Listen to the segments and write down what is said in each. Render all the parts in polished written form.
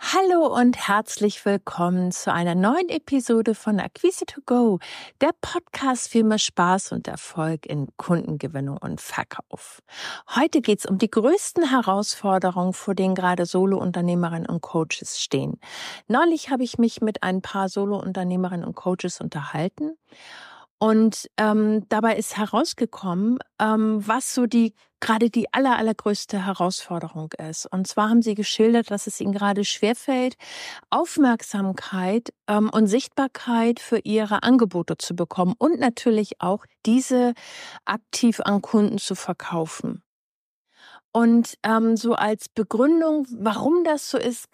Hallo und herzlich willkommen zu einer neuen Episode von Akquise to Go, der Podcast für mehr Spaß und Erfolg in Kundengewinnung und Verkauf. Heute geht es um die größten Herausforderungen, vor denen gerade Solo-Unternehmerinnen und Coaches stehen. Neulich habe ich mich mit ein paar Solo-Unternehmerinnen und Coaches unterhalten. Und dabei ist herausgekommen, was so gerade die allergrößte Herausforderung ist. Und zwar haben sie geschildert, dass es ihnen gerade schwerfällt, Aufmerksamkeit und Sichtbarkeit für ihre Angebote zu bekommen und natürlich auch diese aktiv an Kunden zu verkaufen. Und so als Begründung, warum das so ist,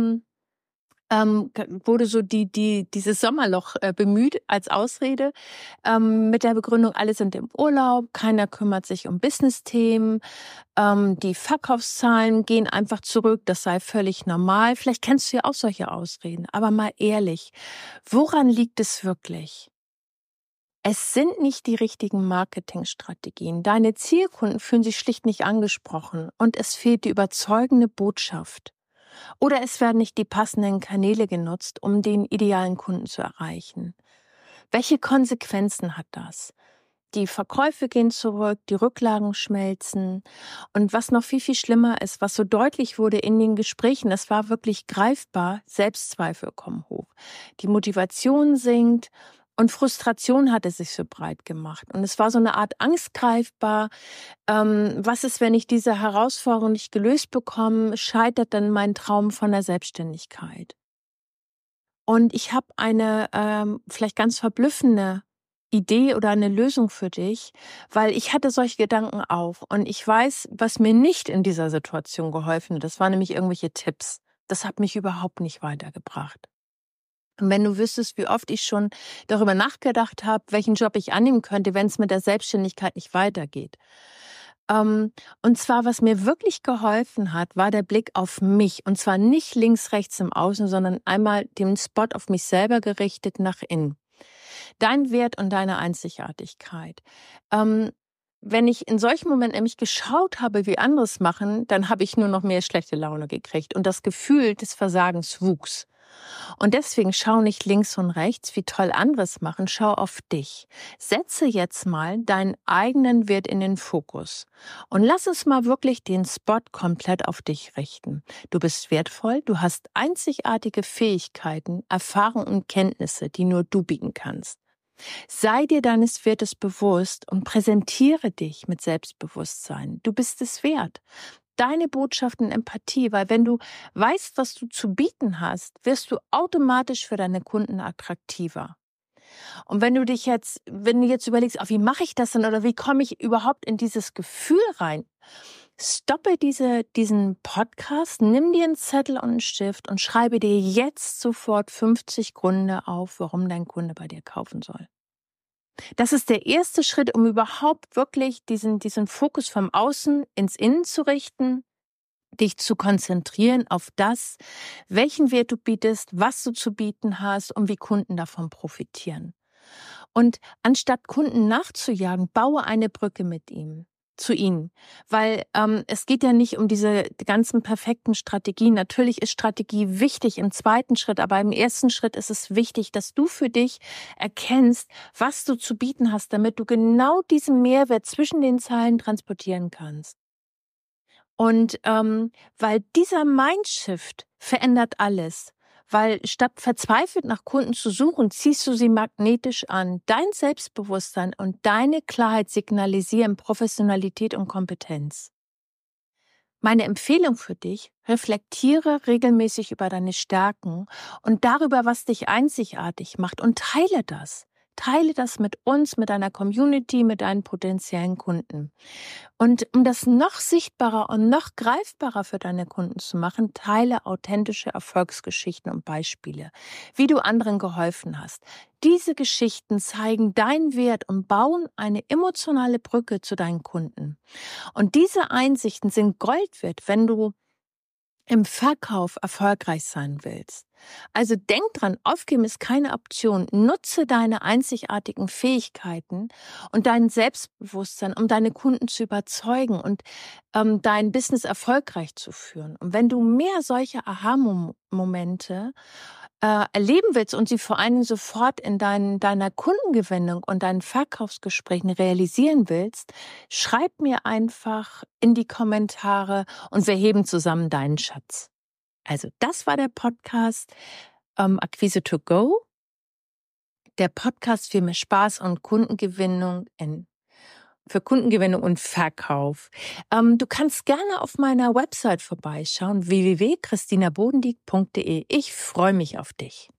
wurde so dieses Sommerloch bemüht als Ausrede, mit der Begründung, alle sind im Urlaub, keiner kümmert sich um Business-Themen, die Verkaufszahlen gehen einfach zurück, das sei völlig normal. Vielleicht kennst du ja auch solche Ausreden, aber mal ehrlich, woran liegt es wirklich? Es sind nicht die richtigen Marketingstrategien. Deine Zielkunden fühlen sich schlicht nicht angesprochen und es fehlt die überzeugende Botschaft. Oder es werden nicht die passenden Kanäle genutzt, um den idealen Kunden zu erreichen. Welche Konsequenzen hat das? Die Verkäufe gehen zurück, die Rücklagen schmelzen. Und was noch viel schlimmer ist, was so deutlich wurde in den Gesprächen, das war wirklich greifbar, Selbstzweifel kommen hoch. Die Motivation sinkt und Frustration hatte sich so breit gemacht. Und es war so eine Art Angst greifbar. Was ist, wenn ich diese Herausforderung nicht gelöst bekomme? Scheitert dann mein Traum von der Selbstständigkeit? Und ich habe eine vielleicht ganz verblüffende Idee oder eine Lösung für dich, weil ich hatte solche Gedanken auch. Und ich weiß, was mir nicht in dieser Situation geholfen hat. Das waren nämlich irgendwelche Tipps. Das hat mich überhaupt nicht weitergebracht. Und wenn du wüsstest, wie oft ich schon darüber nachgedacht habe, welchen Job ich annehmen könnte, wenn es mit der Selbstständigkeit nicht weitergeht. Und zwar, was mir wirklich geholfen hat, war der Blick auf mich. Und zwar nicht links, rechts im Außen, sondern einmal den Spot auf mich selber gerichtet nach innen. Dein Wert und deine Einzigartigkeit. Wenn ich in solchen Momenten nämlich geschaut habe, wie andere es machen, dann habe ich nur noch mehr schlechte Laune gekriegt. Und das Gefühl des Versagens wuchs. Und deswegen schau nicht links und rechts, wie toll andere es machen, schau auf dich. Setze jetzt mal deinen eigenen Wert in den Fokus und lass es mal wirklich den Spot komplett auf dich richten. Du bist wertvoll, du hast einzigartige Fähigkeiten, Erfahrungen und Kenntnisse, die nur du bieten kannst. Sei dir deines Wertes bewusst und präsentiere dich mit Selbstbewusstsein. Du bist es wert. Deine Botschaft und Empathie, weil wenn du weißt, was du zu bieten hast, wirst du automatisch für deine Kunden attraktiver. Und wenn du jetzt überlegst, wie mache ich das denn oder wie komme ich überhaupt in dieses Gefühl rein? Stoppe diesen Podcast, nimm dir einen Zettel und einen Stift und schreibe dir jetzt sofort 50 Gründe auf, warum dein Kunde bei dir kaufen soll. Das ist der erste Schritt, um überhaupt wirklich diesen Fokus vom Außen ins Innen zu richten, dich zu konzentrieren auf das, welchen Wert du bietest, was du zu bieten hast und wie Kunden davon profitieren. Und anstatt Kunden nachzujagen, baue eine Brücke zu ihnen. Weil es geht ja nicht um diese ganzen perfekten Strategien. Natürlich ist Strategie wichtig im zweiten Schritt, aber im ersten Schritt ist es wichtig, dass du für dich erkennst, was du zu bieten hast, damit du genau diesen Mehrwert zwischen den Zeilen transportieren kannst. Und weil dieser Mindshift verändert alles. Weil statt verzweifelt nach Kunden zu suchen, ziehst du sie magnetisch an. Dein Selbstbewusstsein und deine Klarheit signalisieren Professionalität und Kompetenz. Meine Empfehlung für dich, reflektiere regelmäßig über deine Stärken und darüber, was dich einzigartig macht und teile das. Teile das mit uns, mit deiner Community, mit deinen potenziellen Kunden. Und um das noch sichtbarer und noch greifbarer für deine Kunden zu machen, teile authentische Erfolgsgeschichten und Beispiele, wie du anderen geholfen hast. Diese Geschichten zeigen deinen Wert und bauen eine emotionale Brücke zu deinen Kunden. Und diese Einsichten sind Gold wert, wenn du im Verkauf erfolgreich sein willst. Also denk dran, aufgeben ist keine Option. Nutze deine einzigartigen Fähigkeiten und dein Selbstbewusstsein, um deine Kunden zu überzeugen und dein Business erfolgreich zu führen. Und wenn du mehr solche Aha-Momente erleben willst und sie vor allen Dingen sofort in deiner Kundengewinnung und deinen Verkaufsgesprächen realisieren willst, schreib mir einfach in die Kommentare und wir heben zusammen deinen Schatz. Also das war der Podcast Akquise to Go, der Podcast für mehr Spaß und für Kundengewinnung und Verkauf. Du kannst gerne auf meiner Website vorbeischauen, www.christinabodendieck.de. Ich freue mich auf dich.